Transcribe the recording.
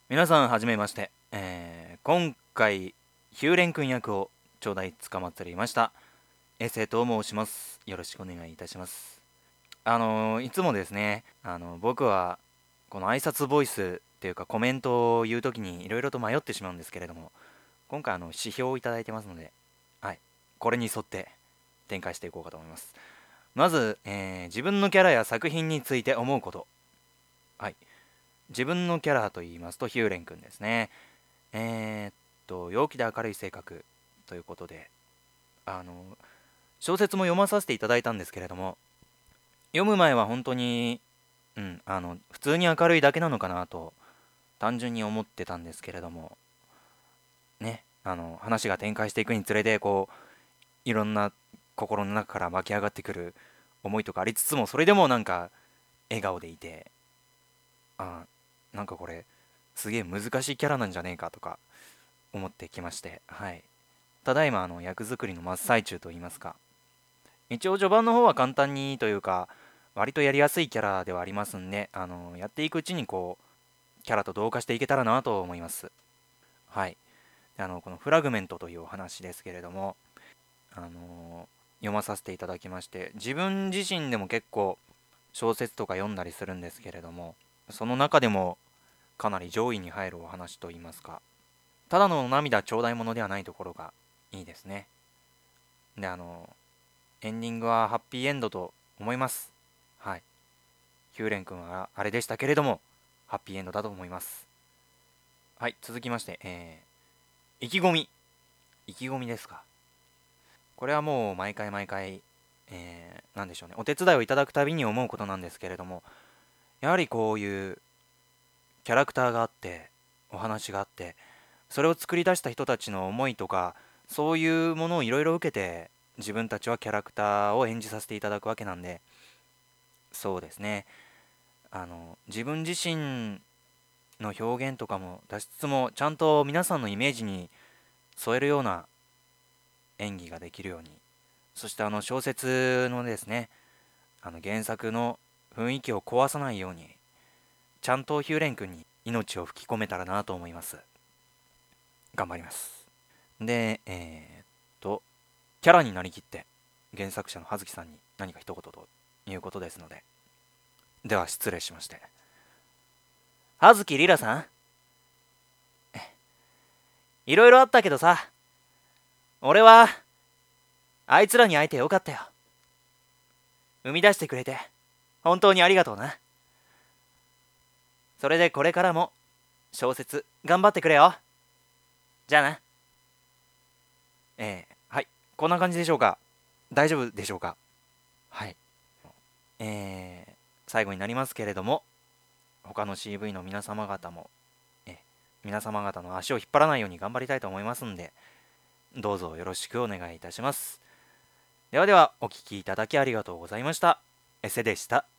皆さんはじめまして、今回ヒューレン君役を頂戴捕まっておりましたエセと申します。よろしくお願いいたします。いつもですね、僕はこの挨拶ボイスっていうかコメントを言うときにいろいろと迷ってしまうんですけれども、今回指標をいただいてますので、はい、これに沿って展開していこうかと思います。まず、自分のキャラや作品について思うこと。はい、自分のキャラと言いますとヒューレン君ですね。陽気で明るい性格ということで、あの小説も読まさせていただいたんですけれども、読む前は本当に、普通に明るいだけなのかなと単純に思ってたんですけれどもね、話が展開していくにつれていろんな心の中から湧き上がってくる思いとかありつつも、それでもなんか笑顔でいて、あなんかこれすげえ難しいキャラなんじゃねえかとか思ってきまして、はい、ただいま役作りの真っ最中といいますか、一応序盤の方は簡単にというか割とやりやすいキャラではありますんで、やっていくうちにキャラと同化していけたらなと思います。はい。でこのフラグメントというお話ですけれども、あの読まさせていただきまして、自分自身でも結構小説とか読んだりするんですけれども、その中でもかなり上位に入るお話といいますか、ただの涙頂戴ものではないところがいいですね。でエンディングはハッピーエンドと思います。はい。ヒューレン君はあれでしたけれども、ハッピーエンドだと思います。はい、続きまして、意気込み。意気込みですか。これはもう毎回毎回、なんでしょうね、お手伝いをいただくたびに思うことなんですけれども、やはりこういうキャラクターがあって、お話があって、それを作り出した人たちの思いとか、そういうものをいろいろ受けて、自分たちはキャラクターを演じさせていただくわけなんで、そうですね、自分自身の表現とかも出しつつも、ちゃんと皆さんのイメージに添えるような演技ができるように、そして小説のですね、原作の雰囲気を壊さないように、ちゃんとヒューレン君に命を吹き込めたらなと思います。頑張ります。で、キャラになりきって原作者の葉月さんに何か一言ということですので、では失礼しまして。葉月リラさん、いろいろあったけどさ、俺はあいつらに会えてよかったよ。生み出してくれて本当にありがとうな。それでこれからも小説頑張ってくれよ。じゃあな。はい、こんな感じでしょうか。大丈夫でしょうか。はい。最後になりますけれども、他の CV の皆様方も、皆様方の足を引っ張らないように頑張りたいと思いますんで、どうぞよろしくお願いいたします。ではでは、お聴きいただきありがとうございました。エセでした。